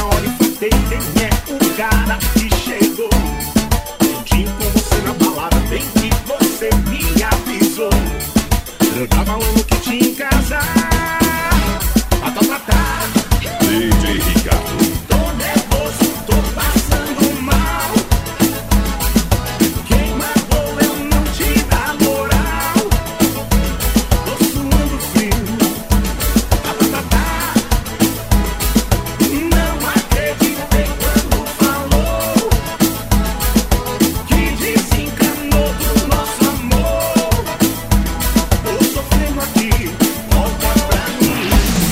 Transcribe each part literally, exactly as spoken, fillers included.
hora enfrentei quem é o cara que chegou. Juntinho com você na balada, bem que você me avisou. Eu tava falando que tinha em casa. Tá, tá, tá. D J Ricardo. Tô nervoso, tô passando mal. Quem mandou eu não te dar moral? Tô suando frio. Tá, tá, tá, tá. Não acreditei quando falou que desencanou do nosso amor. Tô sofrendo aqui, volta pra mim.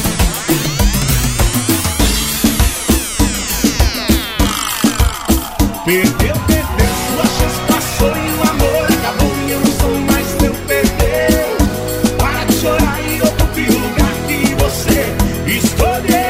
Perdeu, perdeu, sua chance passou e o amor acabou e eu não sou mais teu perdeu. Para de chorar e ocupe o lugar que você escolheu.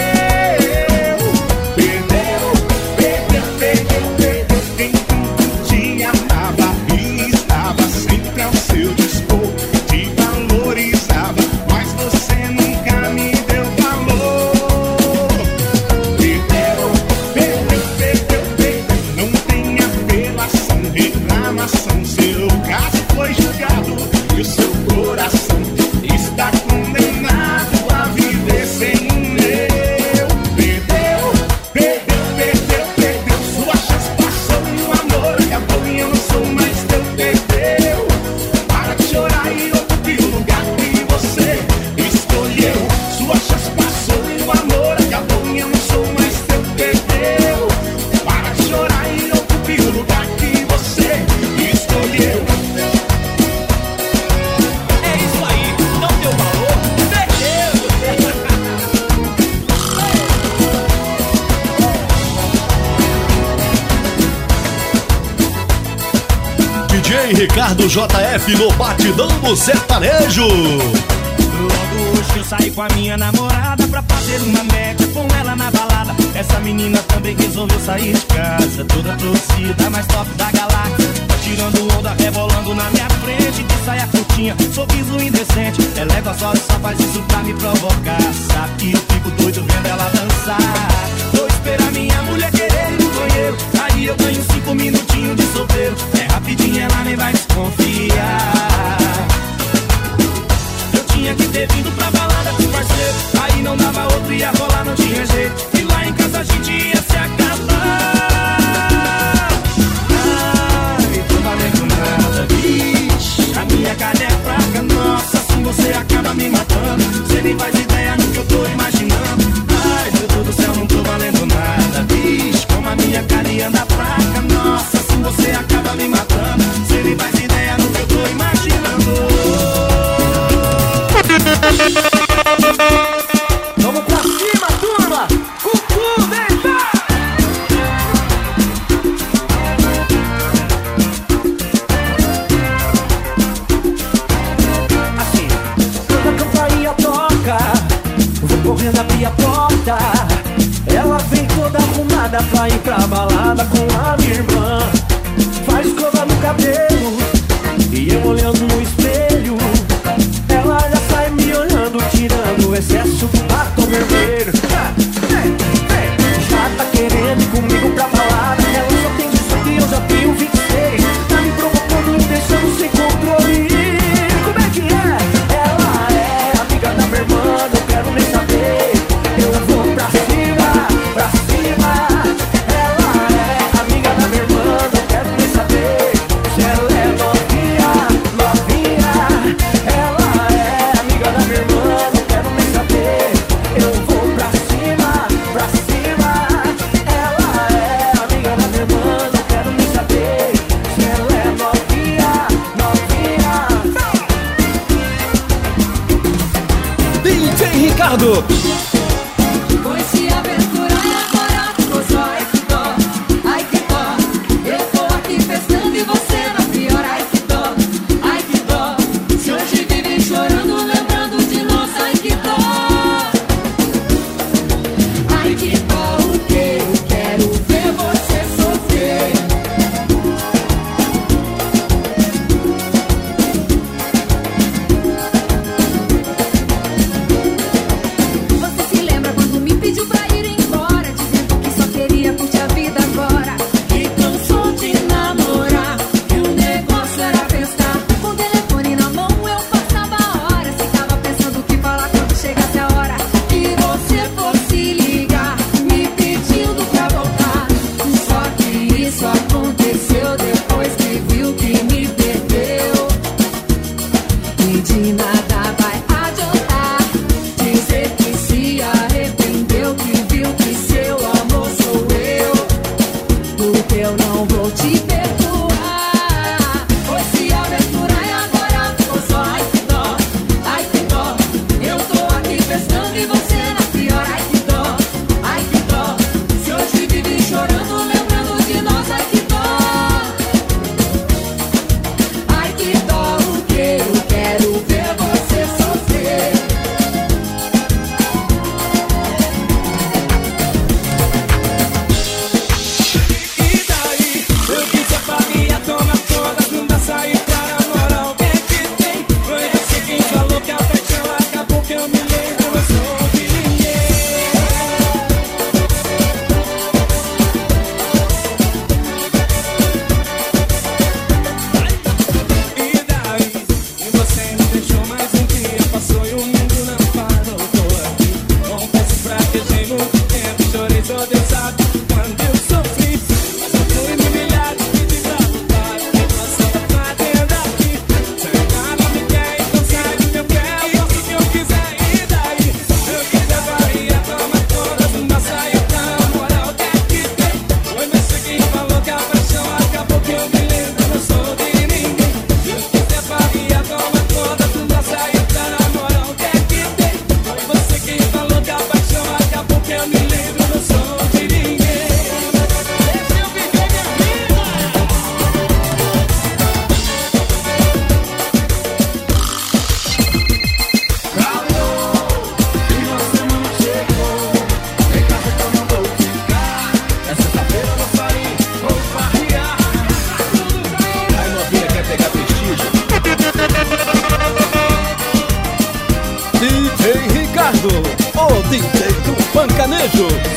Perdeu, perdeu, perdeu, perdeu. Quem tanto te amava e estava sempre ao seu dispor, te valorizava, mas você nunca me deu valor. Perdeu, perdeu, perdeu, perdeu. Não tem apelação, reclamação. Seu caso foi julgado e o seu coração está condenado a viver sem o meu. Perdeu, perdeu, perdeu, perdeu. Sua chance passou e o amor acabou e eu não sou mais teu perdeu. Para de chorar e ocupe o lugar que você escolheu. Sua chance passou e o amor acabou e eu não sou mais teu perdeu. Para de chorar e ocupe o lugar que você escolheu. É isso aí, não deu valor, perdeu. D J Ricardo J F no Batidão do Sertanejo. Logo hoje eu saí com a minha namorada pra fazer uma média com ela na balada. Essa menina também resolveu sair de casa, toda torcida, mais top da galáxia. Tá tirando onda, rebolando na minha frente, de saia curtinha, sorriso indecente. Ela é gostosa, só faz isso pra me provocar. Sabe que eu fico doido vendo ela dançar. Vou esperar minha mulher querer ir no banheiro, aí eu ganho cinco minutinhos de solteiro. É rapidinho, ela nem vai desconfiar. Eu tinha que ter vindo pra balada com parceiro, aí não dava outro, ia rolar, não tinha jeito. E lá em casa a gente ia se acabar. Ai, tô valendo nada, bicho. A minha cara é fraca, nossa, assim você acaba me matando. Você nem faz ideia do que eu tô imaginando. Ai, meu Deus do céu, não tô valendo nada, bicho. Como a minha cara anda fraca, nossa, assim você acaba me matando. Você nem faz ideia do que eu tô imaginando. Vamos pra cima, turma! Cucu, vem cá! Assim, quando a campainha toca, vou correndo abrir a porta. Ela vem toda arrumada pra ir pra balada com a minha irmã. Faz escova no cabelo e eu olhando no espelho. Ela já sai me olhando, tirando o excesso do batom vermelho. Ah, vem, vem. Já tá querendo ir comigo pra balada. Ela só tem dezoito e eu já tenho vinte e seis. Tá me provocando, me deixando sem controle. Como é que é? Ela é amiga da minha irmã, não quero nem saber. Eu vou pra cima, pra cima. Ela é amiga da minha irmã, não quero nem saber. Se ela é novinha, novinha. Ela é amiga da minha irmã, não quero nem saber. Eu vou pra cima, Sucesso!